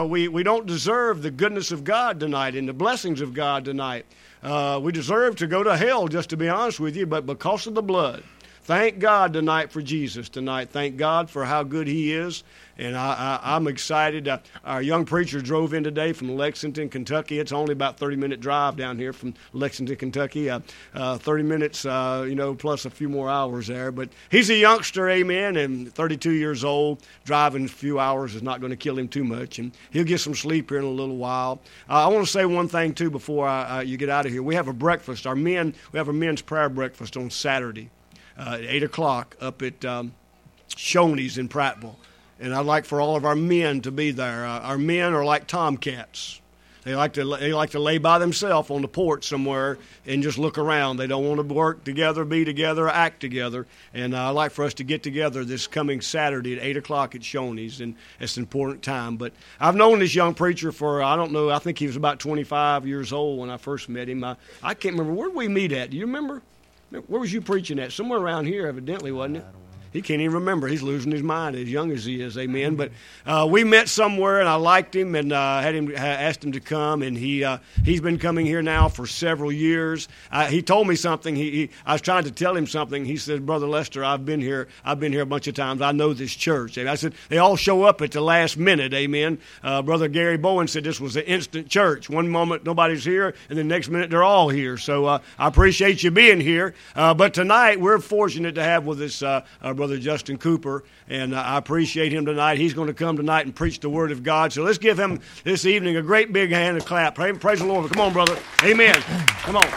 We don't deserve the goodness of God tonight and the blessings of God tonight. We deserve to go to hell, just to be honest with you, but because of the blood. Thank God tonight for Jesus tonight. Thank God for how good He is. And I'm excited. Our young preacher drove in today from Lexington, Kentucky. It's only about a 30-minute drive down here from Lexington, Kentucky. 30 minutes, plus a few more hours there. But he's a youngster, amen, and 32 years old. Driving a few hours is not going to kill him too much. And he'll get some sleep here in a little while. I want to say one thing, too, before you get out of here. We have a breakfast. We have a men's prayer breakfast on Saturday at 8 o'clock up at Shoney's in Prattville. And I'd like for all of our men to be there. Our men are like tomcats. They like to lay by themselves on the porch somewhere and just look around. They don't want to work together, be together, act together. And I'd like for us to get together this coming Saturday at 8 o'clock at Shoney's, and it's an important time. But I've known this young preacher for, I think he was about 25 years old when I first met him. I can't remember. Where did we meet at? Do you remember? Where was you preaching at? Somewhere around here, evidently, wasn't it? He can't even remember. He's losing his mind as young as he is, amen. But we met somewhere, and I liked him and asked him to come, and he's been coming here now for several years. He told me something. I was trying to tell him something. He said, "Brother Lester, I've been here a bunch of times. I know this church." And I said, "They all show up at the last minute, amen." Brother Gary Bowen said this was an instant church. One moment nobody's here, and the next minute they're all here. So I appreciate you being here. But tonight we're fortunate to have with us Brother Justin Cooper, and I appreciate him tonight. He's going to come tonight and preach the Word of God. So let's give him this evening a great big hand and clap. Praise the Lord. Come on, brother. Amen. Come on.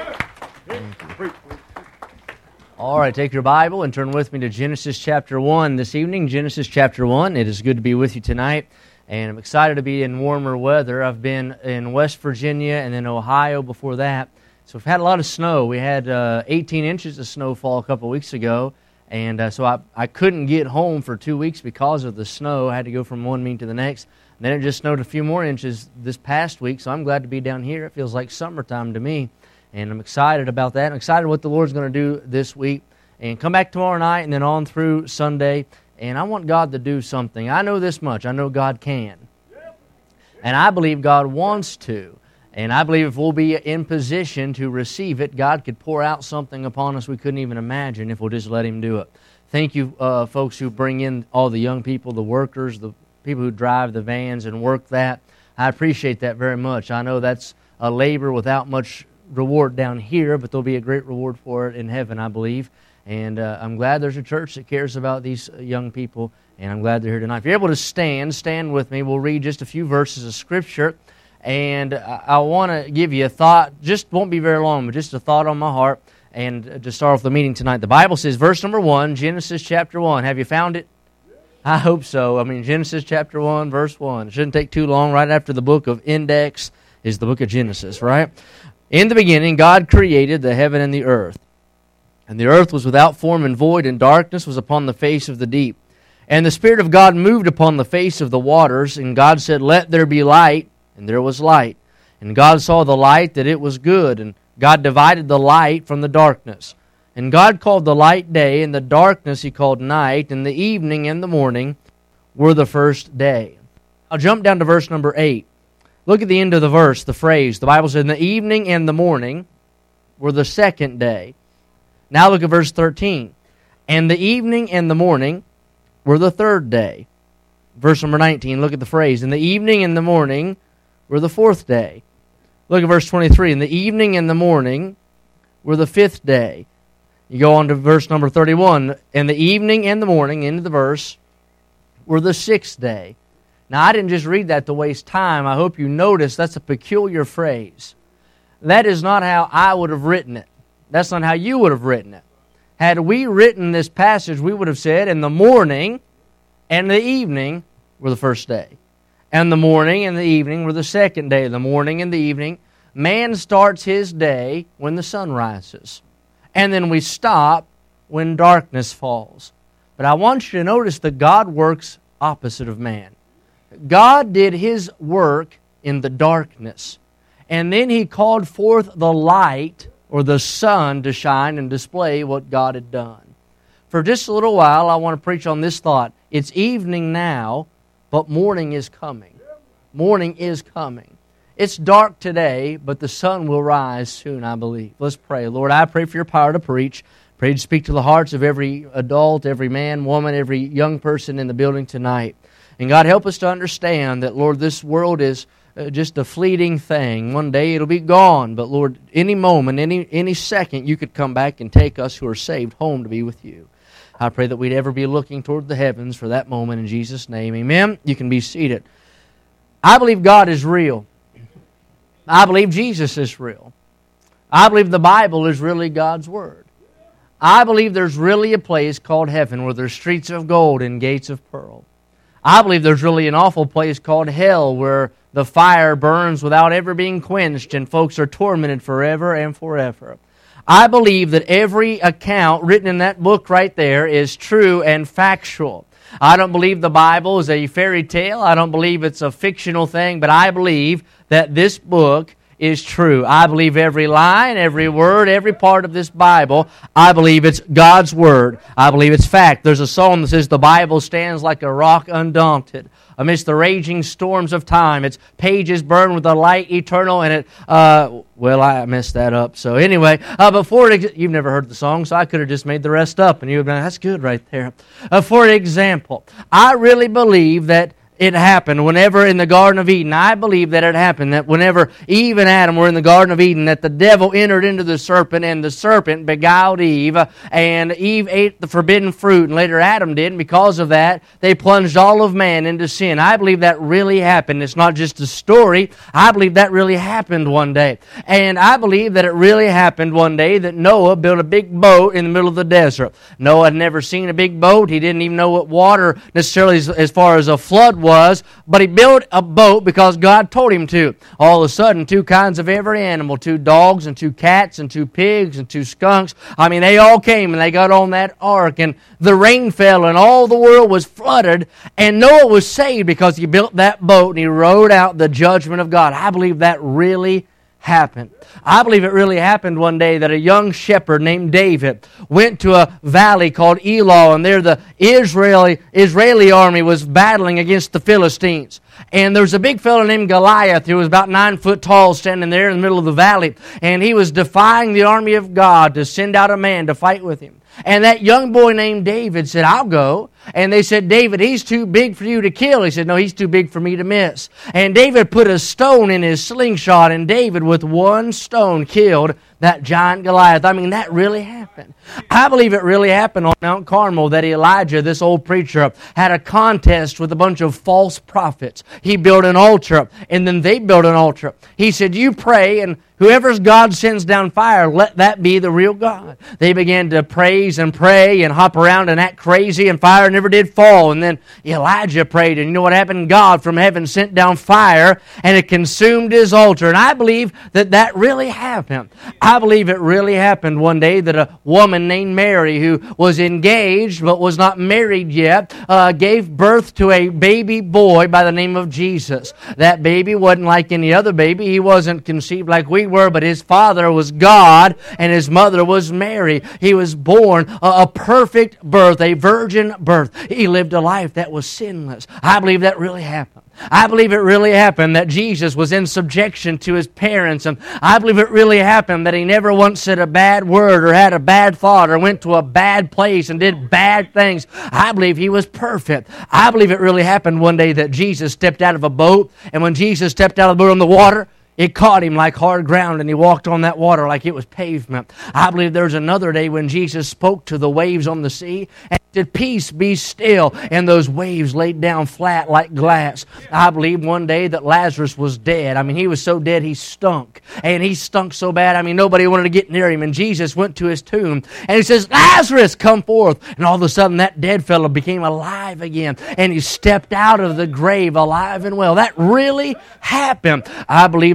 All right, take your Bible and turn with me to Genesis chapter 1 this evening. Genesis chapter 1. It is good to be with you tonight, and I'm excited to be in warmer weather. I've been in West Virginia and then Ohio before that. So we've had a lot of snow. We had 18 inches of snowfall a couple weeks ago. And so I couldn't get home for 2 weeks because of the snow. I had to go from one meeting to the next. And then it just snowed a few more inches this past week, so I'm glad to be down here. It feels like summertime to me, and I'm excited about that. I'm excited what the Lord's going to do this week. And come back tomorrow night and then on through Sunday. And I want God to do something. I know this much. I know God can. And I believe God wants to. And I believe if we'll be in position to receive it, God could pour out something upon us we couldn't even imagine if we'll just let Him do it. Thank you, folks who bring in all the young people, the workers, the people who drive the vans and work that. I appreciate that very much. I know that's a labor without much reward down here, but there'll be a great reward for it in heaven, I believe. And I'm glad there's a church that cares about these young people, and I'm glad they're here tonight. If you're able to stand with me. We'll read just a few verses of Scripture. And I want to give you a thought, just won't be very long, but just a thought on my heart, and to start off the meeting tonight. The Bible says, verse number 1, Genesis chapter 1. Have you found it? I hope so. Genesis chapter 1, verse 1. It shouldn't take too long. Right after the book of Index is the book of Genesis, right? In the beginning, God created the heaven and the earth. And the earth was without form and void, and darkness was upon the face of the deep. And the Spirit of God moved upon the face of the waters, and God said, "Let there be light." And there was light. And God saw the light that it was good. And God divided the light from the darkness. And God called the light day, and the darkness He called night. And the evening and the morning were the first day. I'll jump down to verse number 8. Look at the end of the verse, the phrase. The Bible says, "And the evening and the morning were the second day." Now look at verse 13. "And the evening and the morning were the third day." Verse number 19, look at the phrase. "And the evening and the morning were the fourth day." Look at verse 23. "And the evening and the morning were the fifth day." You go on to verse number 31. "And the evening and the morning," into the verse, "were the sixth day." Now, I didn't just read that to waste time. I hope you notice that's a peculiar phrase. That is not how I would have written it. That's not how you would have written it. Had we written this passage, we would have said, "And the morning and the evening were the first day. And the morning and the evening were the second day." The morning and the evening. Man starts his day when the sun rises. And then we stop when darkness falls. But I want you to notice that God works opposite of man. God did His work in the darkness. And then He called forth the light, or the sun, to shine and display what God had done. For just a little while, I want to preach on this thought. It's evening now, but morning is coming. Morning is coming. It's dark today, but the sun will rise soon, I believe. Let's pray. Lord, I pray for your power to preach. Pray to speak to the hearts of every adult, every man, woman, every young person in the building tonight. And God, help us to understand that, Lord, this world is just a fleeting thing. One day it'll be gone, but Lord, any moment, any second, you could come back and take us who are saved home to be with you. I pray that we'd ever be looking toward the heavens for that moment in Jesus' name. Amen. You can be seated. I believe God is real. I believe Jesus is real. I believe the Bible is really God's Word. I believe there's really a place called heaven where there's streets of gold and gates of pearl. I believe there's really an awful place called hell where the fire burns without ever being quenched and folks are tormented forever and forever. I believe that every account written in that book right there is true and factual. I don't believe the Bible is a fairy tale. I don't believe it's a fictional thing, but I believe that this book is true. I believe every line, every word, every part of this Bible, I believe it's God's Word. I believe it's fact. There's a song that says, "The Bible stands like a rock undaunted amidst the raging storms of time. Its pages burn with a light eternal," and it, well, I messed that up. So anyway, you've never heard the song, so I could have just made the rest up, and you would have been, that's good right there. For example, I really believe that it happened whenever in the Garden of Eden. I believe that it happened that whenever Eve and Adam were in the Garden of Eden, that the devil entered into the serpent, and the serpent beguiled Eve, and Eve ate the forbidden fruit, and later Adam did, and because of that, they plunged all of man into sin. I believe that really happened. It's not just a story. I believe that really happened one day. And I believe that it really happened one day that Noah built a big boat in the middle of the desert. Noah had never seen a big boat. He didn't even know what water necessarily as far as a flood was, but he built a boat because God told him to. All of a sudden, 2 kinds of every animal, 2 dogs and 2 cats and 2 pigs and 2 skunks, they all came and they got on that ark, and the rain fell and all the world was flooded, and Noah was saved because he built that boat and he rode out the judgment of God. I believe that really happened. I believe it really happened one day that a young shepherd named David went to a valley called Elah, and there the Israeli army was battling against the Philistines. And there was a big fellow named Goliath who was about 9 foot tall standing there in the middle of the valley, and he was defying the army of God to send out a man to fight with him. And that young boy named David said, "I'll go." And they said, "David, he's too big for you to kill." He said, "No, he's too big for me to miss." And David put a stone in his slingshot, and David with one stone killed that giant Goliath. That really happened. I believe it really happened on Mount Carmel that Elijah, this old preacher, had a contest with a bunch of false prophets. He built an altar, and then they built an altar. He said, "You pray, and whoever's God sends down fire, let that be the real God." They began to praise and pray and hop around and act crazy, and fire never did fall. And then Elijah prayed, and you know what happened? God from heaven sent down fire, and it consumed his altar. And I believe that really happened. I believe it really happened one day that a woman named Mary, who was engaged but was not married yet, gave birth to a baby boy by the name of Jesus. That baby wasn't like any other baby. He wasn't conceived like we were, but his father was God and his mother was Mary. He was born a perfect birth, a virgin birth. He lived a life that was sinless. I believe that really happened. I believe it really happened that Jesus was in subjection to his parents, and I believe it really happened that he never once said a bad word or had a bad thought or went to a bad place and did bad things. I believe he was perfect. I believe it really happened one day that Jesus stepped out of a boat, and when Jesus stepped out of the boat on the water, it caught him like hard ground, and he walked on that water like it was pavement. I believe there's another day when Jesus spoke to the waves on the sea and said, "Peace, be still," and those waves laid down flat like glass. I believe one day that Lazarus was dead. He was so dead he stunk, and he stunk so bad, nobody wanted to get near him, and Jesus went to his tomb, and he says, "Lazarus, come forth," and all of a sudden that dead fellow became alive again, and he stepped out of the grave alive and well. That really happened. I believe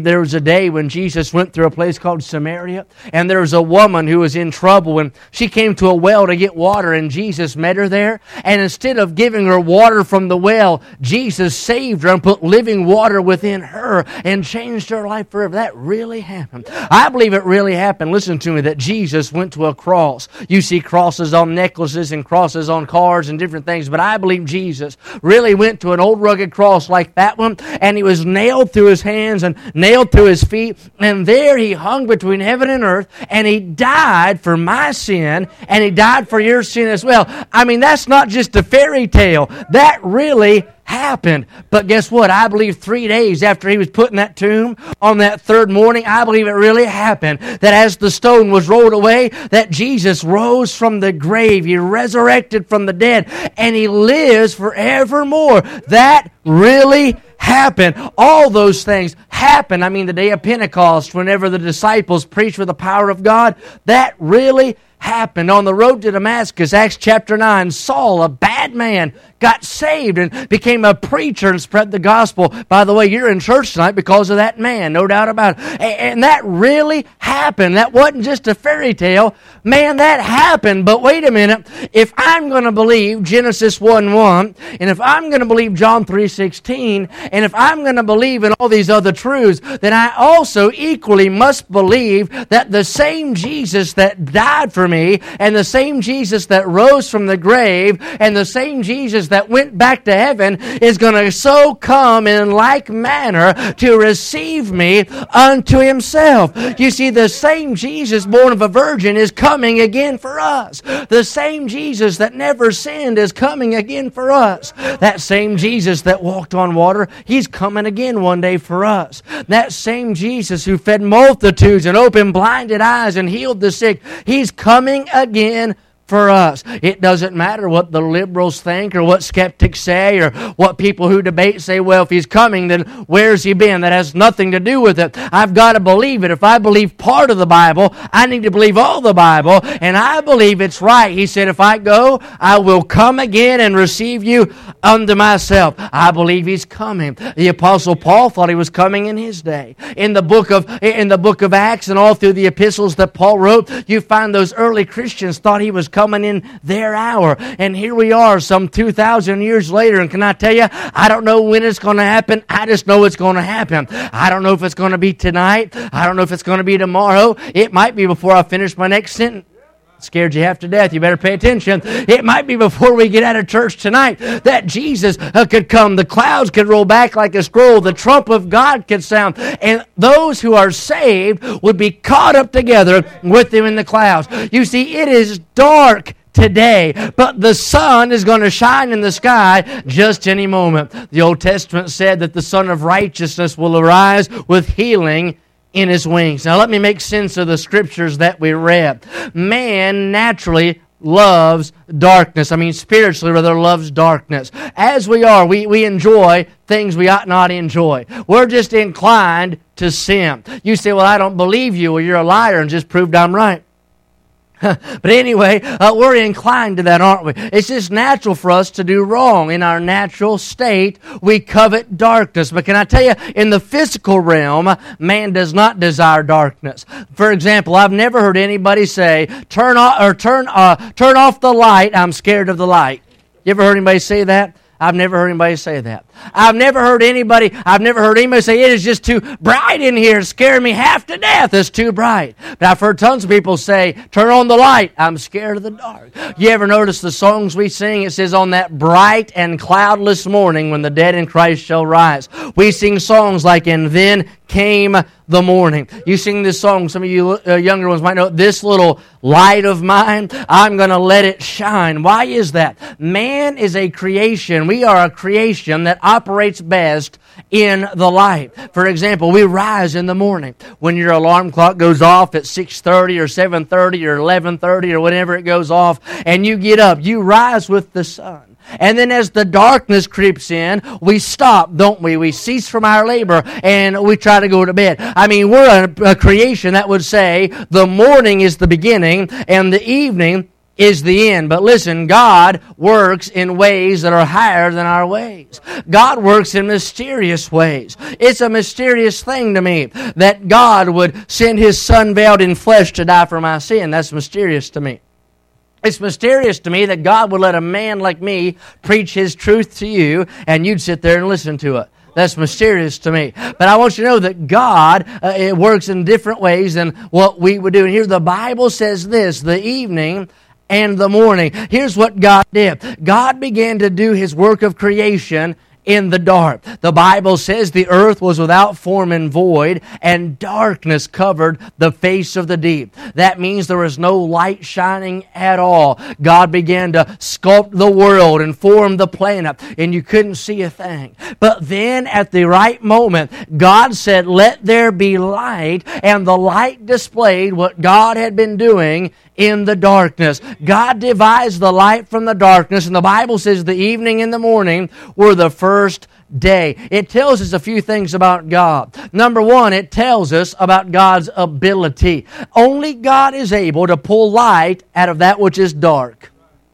there was a day when Jesus went through a place called Samaria, and there was a woman who was in trouble, and she came to a well to get water, and Jesus met her there, and instead of giving her water from the well, Jesus saved her and put living water within her and changed her life forever. That really happened. I believe it really happened. Listen to me, that Jesus went to a cross. You see crosses on necklaces and crosses on cars and different things, but I believe Jesus really went to an old rugged cross like that one, and he was nailed through his hands and nailed through his feet, and there he hung between heaven and earth, and he died for my sin, and he died for your sin as well. I mean, that's not just a fairy tale. That really happened. But guess what? I believe 3 days after he was put in that tomb, on that third morning, I believe it really happened, that as the stone was rolled away, that Jesus rose from the grave. He resurrected from the dead, and he lives forevermore. That really happened. All those things happened. I mean, the day of Pentecost, whenever the disciples preached with the power of God, that really happened. On the road to Damascus, Acts chapter 9, Saul, a bad man, got saved and became a preacher and spread the gospel. By the way, you're in church tonight because of that man, no doubt about it. And that really happened. That wasn't just a fairy tale. Man, that happened. But wait a minute. If I'm going to believe Genesis 1:1, and if I'm going to believe John 3:16, and if I'm going to believe in all these other truths, then I also equally must believe that the same Jesus that died for me, and the same Jesus that rose from the grave, and the same Jesus that went back to heaven is going to so come in like manner to receive me unto himself. You see, the same Jesus born of a virgin is coming again for us. The same Jesus that never sinned is coming again for us. That same Jesus that walked on water, he's coming again one day for us. That same Jesus who fed multitudes and opened blinded eyes and healed the sick, he's coming again for us. It doesn't matter what the liberals think or what skeptics say or what people who debate say, well, if he's coming, then where's he been? That has nothing to do with it. I've got to believe it. If I believe part of the Bible, I need to believe all the Bible, and I believe it's right. He said, if I go, I will come again and receive you unto myself. I believe he's coming. The Apostle Paul thought he was coming in his day. In the book of Acts and all through the epistles that Paul wrote, you find those early Christians thought he was coming in their hour. And here we are some 2,000 years later, and can I tell you, I don't know when it's going to happen. I just know it's going to happen. I don't know if it's going to be tonight. I don't know if it's going to be tomorrow. It might be before I finish my next sentence. Scared you half to death. You better pay attention. It might be before we get out of church tonight that Jesus could come. The clouds could roll back like a scroll. The trump of God could sound. And those who are saved would be caught up together with him in the clouds. You see, it is dark today, but the sun is going to shine in the sky just any moment. The Old Testament said that the Son of Righteousness will arise with healing in his wings. Now let me make sense of the scriptures that we read. Man naturally loves darkness. I mean, spiritually rather loves darkness. As we are, we enjoy things we ought not enjoy. We're just inclined to sin. You say, well, I don't believe you, or you're a liar, and just proved I'm right. But anyway, we're inclined to that, aren't we? It's just natural for us to do wrong. In our natural state, we covet darkness. But can I tell you, in the physical realm, man does not desire darkness. For example, I've never heard anybody say, turn off the light, I'm scared of the light. You ever heard anybody say that? I've never heard anybody say that. I've never heard anybody say, it is just too bright in here, scaring me half to death, it's too bright. But I've heard tons of people say, turn on the light, I'm scared of the dark. You ever notice the songs we sing? It says, on that bright and cloudless morning when the dead in Christ shall rise. We sing songs like, and then came the morning. You sing this song, some of you younger ones might know, this little light of mine, I'm going to let it shine. Why is that? Man is a creation. We are a creation that operates best in the light. For example, we rise in the morning. When your alarm clock goes off at 6:30 or 7:30 or 11:30 or whenever it goes off, and you get up, you rise with the sun. And then as the darkness creeps in, we stop, don't we? We cease from our labor and we try to go to bed. I mean, we're a creation that would say the morning is the beginning and the evening is the end. But listen, God works in ways that are higher than our ways. God works in mysterious ways. It's a mysterious thing to me that God would send His Son veiled in flesh to die for my sin. That's mysterious to me. It's mysterious to me that God would let a man like me preach His truth to you and you'd sit there and listen to it. That's mysterious to me. But I want you to know that God it works in different ways than what we would do. And here the Bible says this, the evening and the morning. Here's what God did. God began to do His work of creation in the dark. The Bible says the earth was without form and void, and darkness covered the face of the deep. That means there was no light shining at all. God began to sculpt the world and form the planet, and you couldn't see a thing. But then at the right moment, God said, "Let there be light," and the light displayed what God had been doing in the darkness. God devised the light from the darkness, and the Bible says the evening and the morning were the first day. It tells us a few things about God. Number one, it tells us about God's ability. Only God is able to pull light out of that which is dark.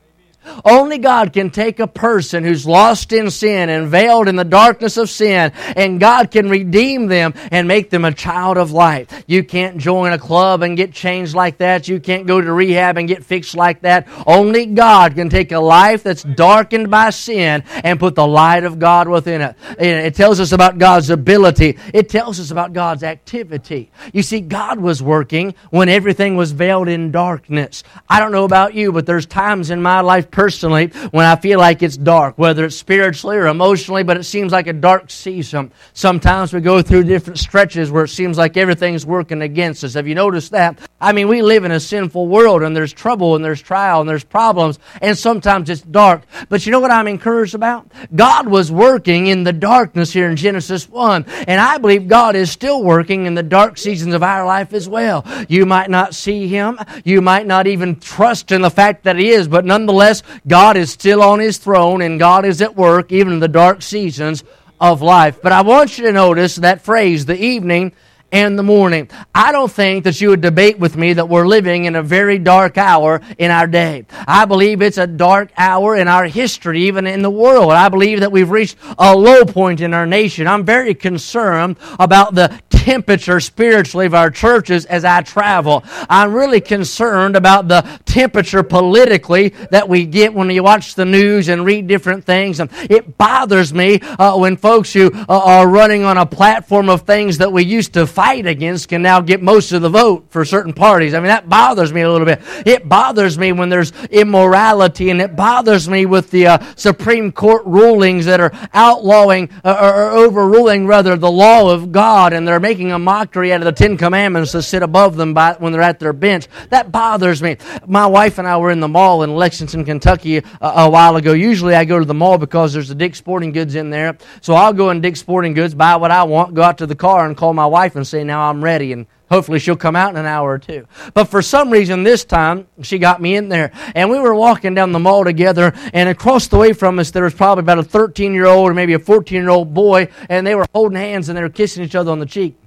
Only God can take a person who's lost in sin and veiled in the darkness of sin, and God can redeem them and make them a child of light. You can't join a club and get changed like that. You can't go to rehab and get fixed like that. Only God can take a life that's darkened by sin and put the light of God within it. It tells us about God's ability. It tells us about God's activity. You see, God was working when everything was veiled in darkness. I don't know about you, but there's times in my life personally when I feel like it's dark, whether it's spiritually or emotionally, but it seems like a dark season. Sometimes we go through different stretches where it seems like everything's working against us. Have you noticed that? I mean, we live in a sinful world, and there's trouble, and there's trial, and there's problems, and sometimes it's dark. But you know what I'm encouraged about? God was working in the darkness here in Genesis 1, and I believe God is still working in the dark seasons of our life as well. You might not see Him. You might not even trust in the fact that He is, but nonetheless, God is still on His throne, and God is at work even in the dark seasons of life. But I want you to notice that phrase, the evening and the morning. I don't think that you would debate with me that we're living in a very dark hour in our day. I believe it's a dark hour in our history, even in the world. I believe that we've reached a low point in our nation. I'm very concerned about the temperature spiritually of our churches as I travel. I'm really concerned about the temperature politically that we get when you watch the news and read different things. And it bothers me when folks who are running on a platform of things that we used to fight against can now get most of the vote for certain parties. I mean, that bothers me a little bit. It bothers me when there's immorality, and it bothers me with the Supreme Court rulings that are outlawing or overruling, rather, the law of God, and they're making a mockery out of the Ten Commandments to sit above them when they're at their bench. That bothers me. My wife and I were in the mall in Lexington, Kentucky a while ago. Usually I go to the mall because there's a Dick's Sporting Goods in there. So I'll go in Dick's Sporting Goods, buy what I want, go out to the car and call my wife and say, "Now I'm ready," and hopefully she'll come out in an hour or two. But for some reason this time, she got me in there. And we were walking down the mall together, and across the way from us there was probably about a 13-year-old or maybe a 14-year-old boy, and they were holding hands and they were kissing each other on the cheek.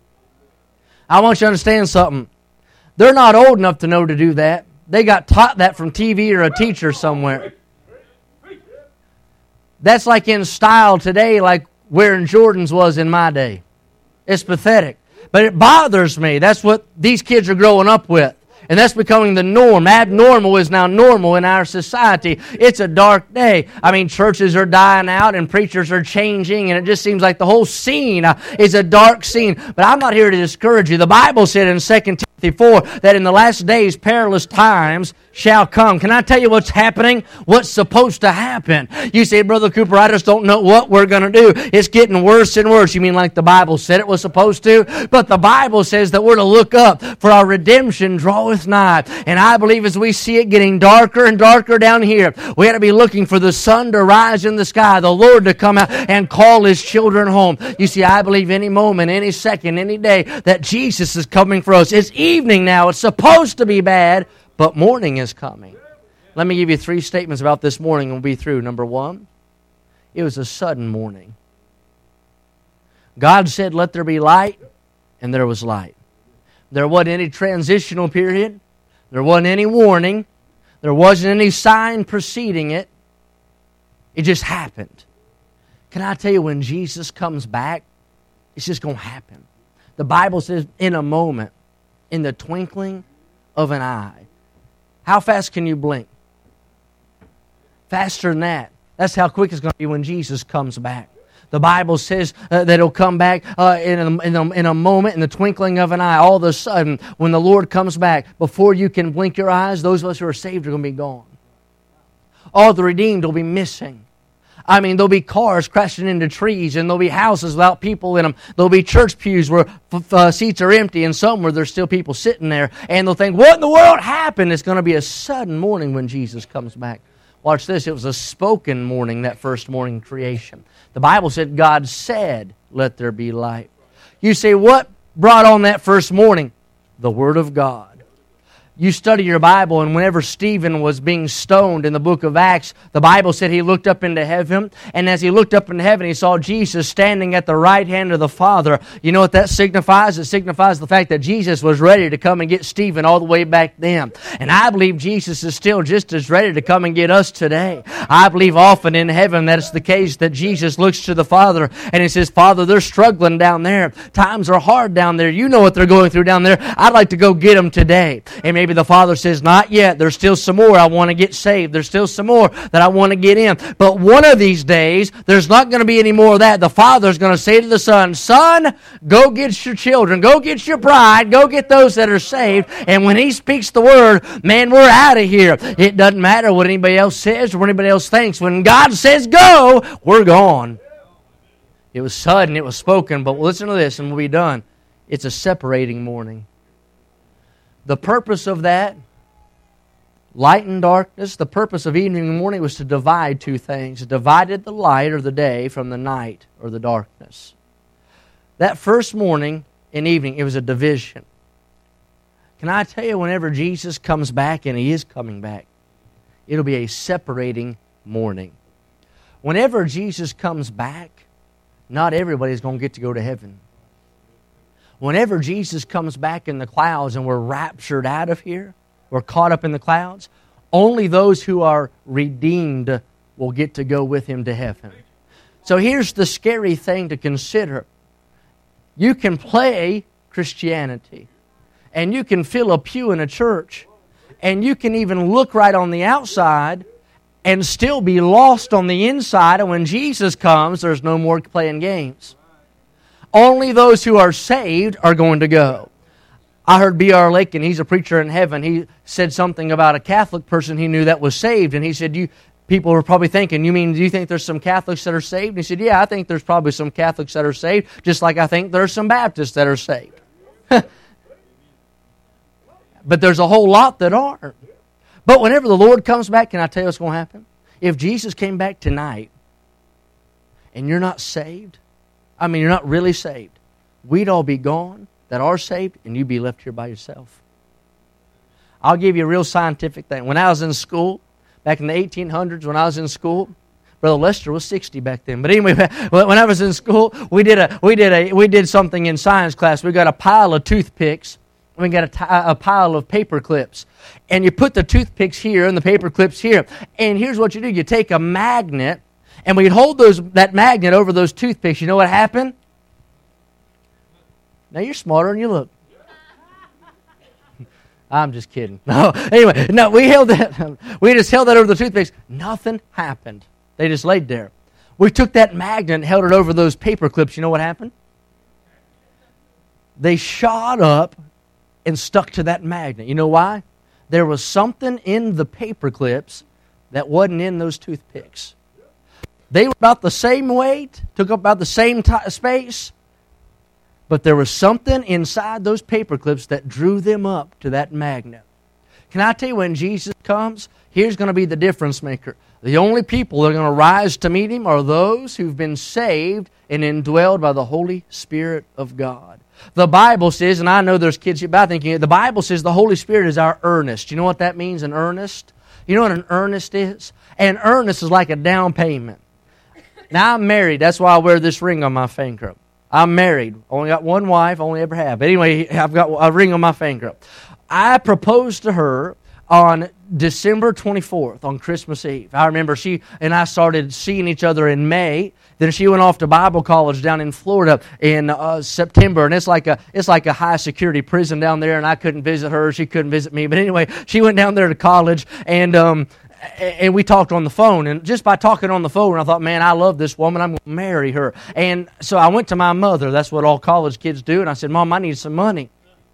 I want you to understand something. They're not old enough to know to do that. They got taught that from TV or a teacher somewhere. That's like in style today, like wearing Jordans was in my day. It's pathetic. But it bothers me. That's what these kids are growing up with. And that's becoming the norm. Abnormal is now normal in our society. It's a dark day. I mean, churches are dying out and preachers are changing, and it just seems like the whole scene is a dark scene. But I'm not here to discourage you. The Bible said in 2 Timothy 4 that in the last days perilous times shall come. Can I tell you what's happening? What's supposed to happen? You say, "Brother Cooper, I just don't know what we're going to do. It's getting worse and worse." You mean like the Bible said it was supposed to? But the Bible says that we're to look up, for our redemption draweth nigh. And I believe as we see it getting darker and darker down here, we ought to be looking for the sun to rise in the sky, the Lord to come out and call His children home. You see, I believe any moment, any second, any day that Jesus is coming for us. It's evening now. It's supposed to be bad, but morning is coming. Let me give you 3 statements about this morning and we'll be through. Number 1, it was a sudden morning. God said, "Let there be light," and there was light. There wasn't any transitional period. There wasn't any warning. There wasn't any sign preceding it. It just happened. Can I tell you, when Jesus comes back, it's just going to happen. The Bible says, in a moment, in the twinkling of an eye. How fast can you blink? Faster than that. That's how quick it's going to be when Jesus comes back. The Bible says that He'll come back in a moment, in the twinkling of an eye. All of a sudden, when the Lord comes back, before you can blink your eyes, those of us who are saved are going to be gone. All the redeemed will be missing. I mean, there'll be cars crashing into trees, and there'll be houses without people in them. There'll be church pews where seats are empty, and some where there's still people sitting there. And they'll think, what in the world happened? It's going to be a sudden morning when Jesus comes back. Watch this. It was a spoken morning, that first morning creation. The Bible said, God said, let there be light. You say, what brought on that first morning? The Word of God. You study your Bible, and whenever Stephen was being stoned in the book of Acts, the Bible said he looked up into heaven, and as he looked up into heaven, he saw Jesus standing at the right hand of the Father. You know what that signifies? It signifies the fact that Jesus was ready to come and get Stephen all the way back then. And I believe Jesus is still just as ready to come and get us today. I believe often in heaven that it's the case that Jesus looks to the Father, and He says, Father, they're struggling down there. Times are hard down there. You know what they're going through down there. I'd like to go get them today. And maybe the Father says, not yet. There's still some more I want to get saved. There's still some more that I want to get in. But one of these days, there's not going to be any more of that. The Father's going to say to the Son, Son, go get your children. Go get your bride. Go get those that are saved. And when He speaks the word, man, we're out of here. It doesn't matter what anybody else says or what anybody else thinks. When God says go, we're gone. It was sudden. It was spoken. But listen to this and we'll be done. It's a separating morning. The purpose of that, light and darkness, the purpose of evening and morning was to divide two things. It divided the light or the day from the night or the darkness. That first morning and evening, it was a division. Can I tell you, whenever Jesus comes back, and He is coming back, it'll be a separating morning. Whenever Jesus comes back, not everybody's going to get to go to heaven. Whenever Jesus comes back in the clouds and we're raptured out of here, we're caught up in the clouds, only those who are redeemed will get to go with Him to heaven. So here's the scary thing to consider. You can play Christianity, and you can fill a pew in a church, and you can even look right on the outside and still be lost on the inside, and when Jesus comes, there's no more playing games. Only those who are saved are going to go. I heard B.R. Lakin, he's a preacher in heaven. He said something about a Catholic person he knew that was saved. And he said, people were probably thinking, do you think there's some Catholics that are saved? And he said, yeah, I think there's probably some Catholics that are saved, just like I think there's some Baptists that are saved. But there's a whole lot that aren't. But whenever the Lord comes back, can I tell you what's going to happen? If Jesus came back tonight and you're not saved, you're not really saved, we'd all be gone that are saved, and you'd be left here by yourself. I'll give you a real scientific thing. When I was in school, back in the 1800s, when I was in school, Brother Lester was 60 back then. But anyway, when I was in school, we did something in science class. We got a pile of toothpicks. We got a pile of paper clips. And you put the toothpicks here and the paper clips here. And here's what you do. You take a magnet, and we'd hold that magnet over those toothpicks. You know what happened? Now you're smarter than you look. I'm just kidding. No, anyway, we just held that over the toothpicks. Nothing happened. They just laid there. We took that magnet and held it over those paper clips. You know what happened? They shot up and stuck to that magnet. You know why? There was something in the paper clips that wasn't in those toothpicks. They were about the same weight, took up about the same space, but there was something inside those paper clips that drew them up to that magnet. Can I tell you, when Jesus comes, here's going to be the difference maker. The only people that are going to rise to meet Him are those who've been saved and indwelled by the Holy Spirit of God. The Bible says, and I know there's kids here, but I think the Bible says the Holy Spirit is our earnest. You know what that means, an earnest? You know what an earnest is? An earnest is like a down payment. Now, I'm married. That's why I wear this ring on my finger. I'm married. Only got one wife. Only ever have. But anyway, I've got a ring on my finger. I proposed to her on December 24th, on Christmas Eve. I remember she and I started seeing each other in May. Then she went off to Bible college down in Florida in September, and it's like a high security prison down there. And I couldn't visit her; she couldn't visit me. But anyway, she went down there to college, and we talked on the phone. And just by talking on the phone, I thought, man, I love this woman. I'm going to marry her. And so I went to my mother. That's what all college kids do. And I said, Mom, I need some money.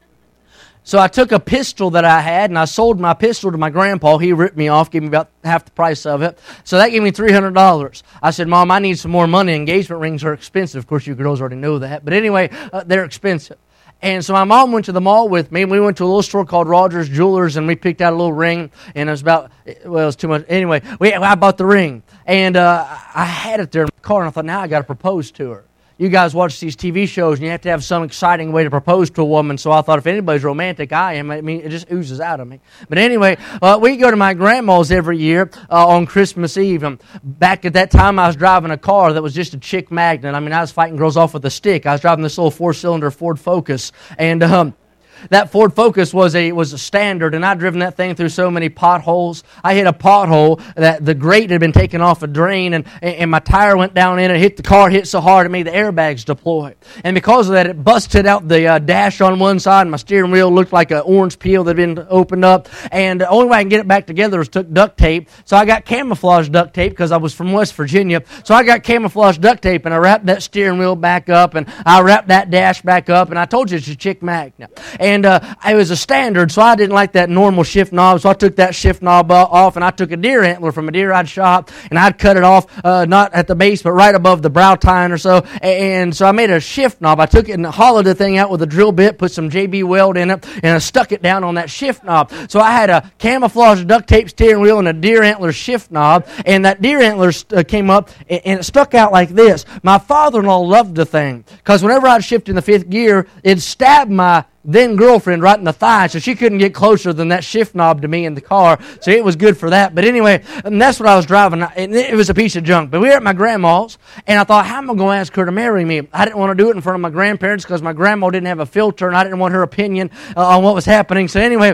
So I took a pistol that I had, and I sold my pistol to my grandpa. He ripped me off, gave me about half the price of it. So that gave me $300. I said, Mom, I need some more money. Engagement rings are expensive. Of course, you girls already know that. But anyway, they're expensive. And so my mom went to the mall with me, and we went to a little store called Rogers Jewelers, and we picked out a little ring, and it was about, well, it was too much. Anyway, I bought the ring, and I had it there in my car, and I thought, now I got to propose to her. You guys watch these TV shows, and you have to have some exciting way to propose to a woman. So I thought, if anybody's romantic, I am. I mean, it just oozes out of me. But anyway, we go to my grandma's every year on Christmas Eve. Back at that time, I was driving a car that was just a chick magnet. I mean, I was fighting girls off with a stick. I was driving this little 4-cylinder Ford Focus, and that Ford Focus was a standard, and I'd driven that thing through so many potholes. I hit a pothole that the grate had been taken off a drain, and my tire went down in it. Hit the car, hit so hard it made the airbags deploy. And because of that, it busted out the dash on one side, and my steering wheel looked like an orange peel that had been opened up. And the only way I can get it back together was took duct tape. So I got camouflage duct tape because I was from West Virginia. So I got camouflage duct tape, and I wrapped that steering wheel back up, and I wrapped that dash back up, and I told you it's a chick magnet. And it was a standard, so I didn't like that normal shift knob, so I took that shift knob off, and I took a deer antler from a deer I'd shot, and I'd cut it off, not at the base, but right above the brow tine or so, and so I made a shift knob. I took it and hollowed the thing out with a drill bit, put some JB Weld in it, and I stuck it down on that shift knob. So I had a camouflage duct tape steering wheel and a deer antler shift knob, and that deer antler came up, and it stuck out like this. My father-in-law loved the thing, because whenever I'd shift in the fifth gear, it'd stab my then girlfriend right in the thigh, so she couldn't get closer than that shift knob to me in the car, so it was good for that. But anyway, and that's what I was driving, and it was a piece of junk. But we were at my grandma's, and I thought, how am I going to ask her to marry me? I didn't want to do it in front of my grandparents because my grandma didn't have a filter, and I didn't want her opinion on what was happening. So anyway,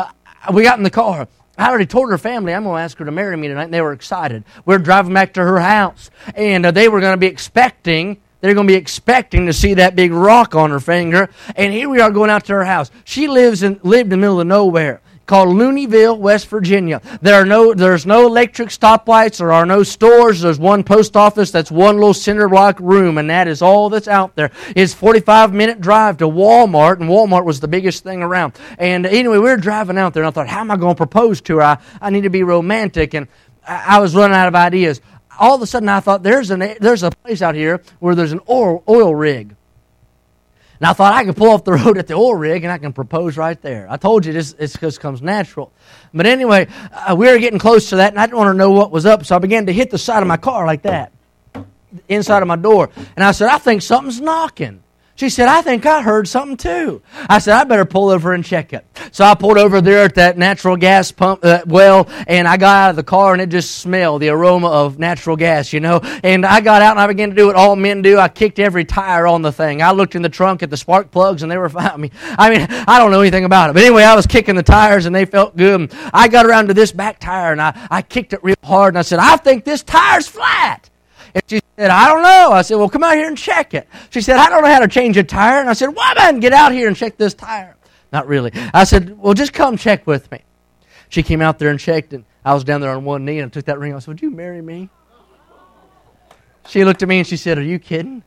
we got in the car. I already told her family I'm going to ask her to marry me tonight, and they were excited. We were driving back to her house, and they were going to be expecting They're going to be expecting to see that big rock on her finger. And here we are going out to her house. She lived in the middle of nowhere, called Looneyville, West Virginia. There's no electric stoplights. There are no stores. There's one post office. That's one little cinder block room, and that is all that's out there. It's a 45-minute drive to Walmart, and Walmart was the biggest thing around. And anyway, we were driving out there, and I thought, how am I going to propose to her? I need to be romantic, and I was running out of ideas. All of a sudden, I thought, there's a place out here where there's an oil rig. And I thought I could pull off the road at the oil rig and I can propose right there. I told you this just comes natural. But anyway, we were getting close to that, and I didn't want to know what was up, so I began to hit the side of my car like that, inside of my door. And I said, I think something's knocking. She said, I think I heard something too. I said, I better pull over and check it. So I pulled over there at that natural gas pump well, and I got out of the car, and it just smelled the aroma of natural gas, you know. And I got out, and I began to do what all men do. I kicked every tire on the thing. I looked in the trunk at the spark plugs, and they were fine. I don't know anything about it. But anyway, I was kicking the tires, and they felt good. And I got around to this back tire, and I kicked it real hard, and I said, I think this tire's flat. And she said, I don't know. I said, well, come out here and check it. She said, I don't know how to change a tire. And I said, woman, get out here and check this tire. Not really. I said, well, just come check with me. She came out there and checked, and I was down there on one knee, and I took that ring. I said, would you marry me? She looked at me, and she said, are you kidding?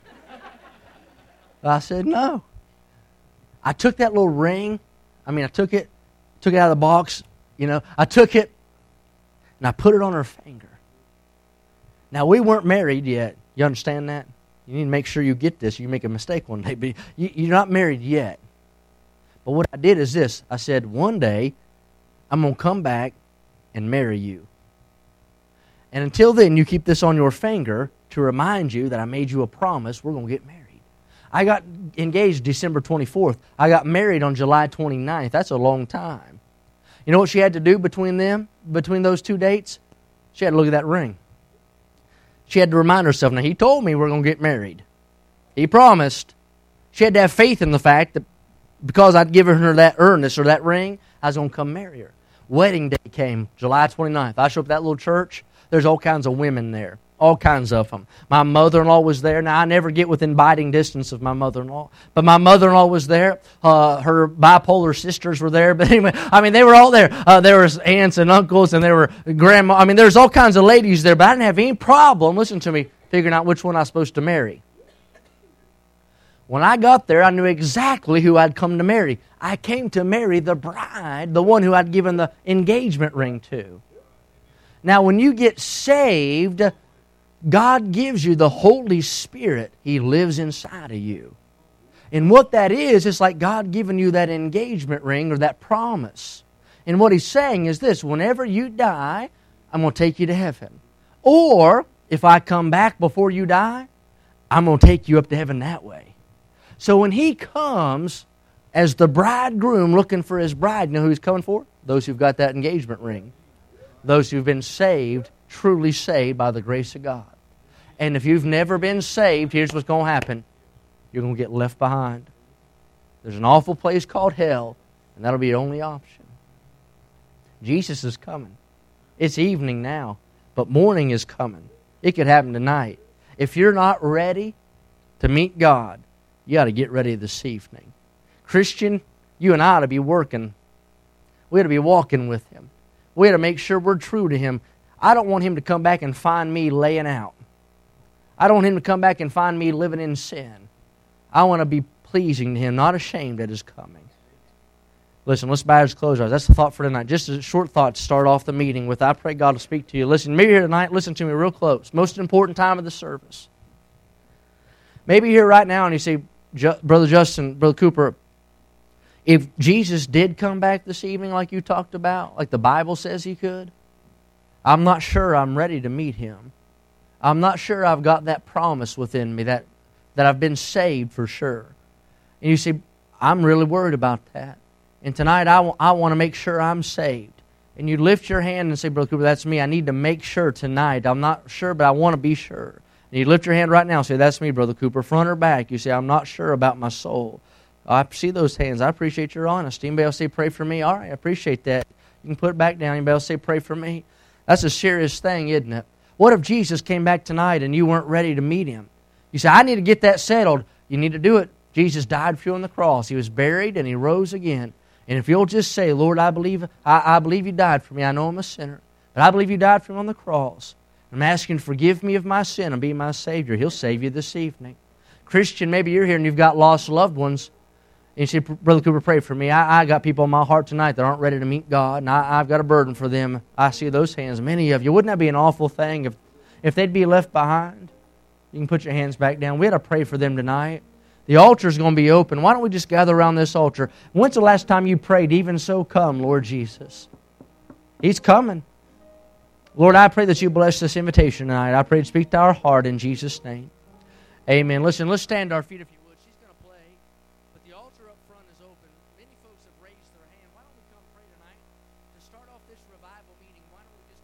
I said, no. I took that little ring. I took it out of the box. You know, I took it, and I put it on her finger. Now, we weren't married yet. You understand that? You need to make sure you get this. You make a mistake one day. But you're not married yet. But what I did is this. I said, one day, I'm going to come back and marry you. And until then, you keep this on your finger to remind you that I made you a promise. We're going to get married. I got engaged December 24th. I got married on July 29th. That's a long time. You know what she had to do between those two dates? She had to look at that ring. She had to remind herself, now, he told me we're going to get married. He promised. She had to have faith in the fact that because I'd given her that earnest or that ring, I was going to come marry her. Wedding day came, July 29th. I showed up at that little church. There's all kinds of women there. All kinds of them. My mother-in-law was there. Now, I never get within biting distance of my mother-in-law. But my mother-in-law was there. Her bipolar sisters were there. But anyway, I mean, they were all there. There was aunts and uncles, and there were grandma. I mean, there's all kinds of ladies there. But I didn't have any problem, listen to me, figuring out which one I was supposed to marry. When I got there, I knew exactly who I'd come to marry. I came to marry the bride, the one who I'd given the engagement ring to. Now, when you get saved, God gives you the Holy Spirit. He lives inside of you. And what that is, it's like God giving you that engagement ring or that promise. And what He's saying is this: whenever you die, I'm going to take you to heaven. Or, if I come back before you die, I'm going to take you up to heaven that way. So when He comes as the bridegroom looking for His bride, you know who He's coming for? Those who've got that engagement ring. Those who've been saved, truly saved by the grace of God. And if you've never been saved, here's what's going to happen. You're going to get left behind. There's an awful place called hell, and that'll be your only option. Jesus is coming. It's evening now, but morning is coming. It could happen tonight. If you're not ready to meet God, you ought to get ready this evening. Christian, you and I ought to be working. We ought to be walking with Him. We ought to make sure we're true to Him. I don't want Him to come back and find me laying out. I don't want Him to come back and find me living in sin. I want to be pleasing to Him, not ashamed at His coming. Listen, let's bow our close our eyes. That's the thought for tonight. Just a short thought to start off the meeting with. I pray God will speak to you. Listen, maybe you're here tonight, listen to me real close. Most important time of the service. Maybe you're here right now and you say, Brother Justin, Brother Cooper, if Jesus did come back this evening like you talked about, like the Bible says He could, I'm not sure I'm ready to meet Him. I'm not sure I've got that promise within me that I've been saved for sure. And you say, I'm really worried about that. And tonight I want to make sure I'm saved. And you lift your hand and say, Brother Cooper, that's me. I need to make sure tonight. I'm not sure, but I want to be sure. And you lift your hand right now and say, that's me, Brother Cooper. Front or back, you say, I'm not sure about my soul. I see those hands. I appreciate your honesty. Anybody else say, pray for me? All right, I appreciate that. You can put it back down. Anybody else say, pray for me? That's a serious thing, isn't it? What if Jesus came back tonight and you weren't ready to meet Him? You say, I need to get that settled. You need to do it. Jesus died for you on the cross. He was buried and He rose again. And if you'll just say, Lord, I believe You died for me. I know I'm a sinner. But I believe You died for me on the cross. I'm asking, forgive me of my sin and be my Savior. He'll save you this evening. Christian, maybe you're here and you've got lost loved ones. And you say, Brother Cooper, pray for me. I got people in my heart tonight that aren't ready to meet God, and I've got a burden for them. I see those hands, many of you. Wouldn't that be an awful thing if they'd be left behind? You can put your hands back down. We ought to pray for them tonight. The altar's going to be open. Why don't we just gather around this altar? When's the last time you prayed, even so come, Lord Jesus? He's coming. Lord, I pray that You bless this invitation tonight. I pray to speak to our heart in Jesus' name. Amen. Listen, let's stand to our feet.